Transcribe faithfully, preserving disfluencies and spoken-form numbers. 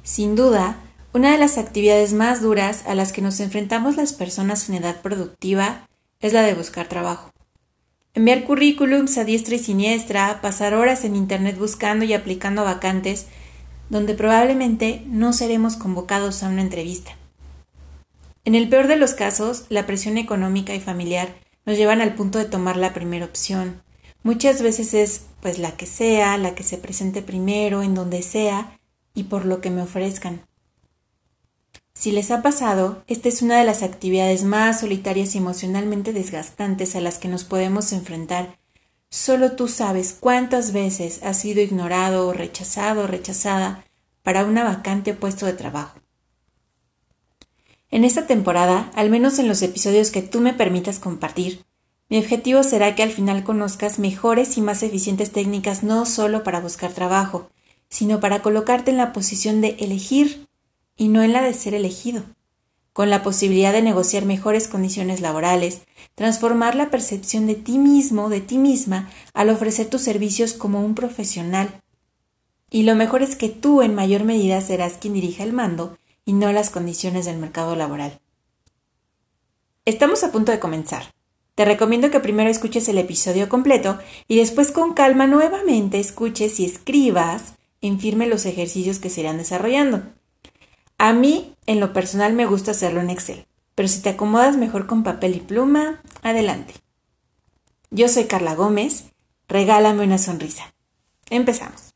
Sin duda, una de las actividades más duras a las que nos enfrentamos las personas en edad productiva es la de buscar trabajo. Enviar currículums a diestra y siniestra, pasar horas en internet buscando y aplicando vacantes, donde probablemente no seremos convocados a una entrevista. En el peor de los casos, la presión económica y familiar nos llevan al punto de tomar la primera opción. Muchas veces es, pues, la que sea, la que se presente primero, en donde sea y por lo que me ofrezcan. Si les ha pasado, esta es una de las actividades más solitarias y emocionalmente desgastantes a las que nos podemos enfrentar. Solo tú sabes cuántas veces has sido ignorado o rechazado o rechazada para una vacante o puesto de trabajo. En esta temporada, al menos en los episodios que tú me permitas compartir, mi objetivo será que al final conozcas mejores y más eficientes técnicas no solo para buscar trabajo, sino para colocarte en la posición de elegir y no en la de ser elegido, con la posibilidad de negociar mejores condiciones laborales, transformar la percepción de ti mismo, de ti misma, al ofrecer tus servicios como un profesional. Y lo mejor es que tú en mayor medida serás quien dirija el mando y no las condiciones del mercado laboral. Estamos a punto de comenzar. Te recomiendo que primero escuches el episodio completo y después con calma nuevamente escuches y escribas en firme los ejercicios que se irán desarrollando. A mí, en lo personal, me gusta hacerlo en Excel, pero si te acomodas mejor con papel y pluma, adelante. Yo soy Carla Gómez, regálame una sonrisa. Empezamos.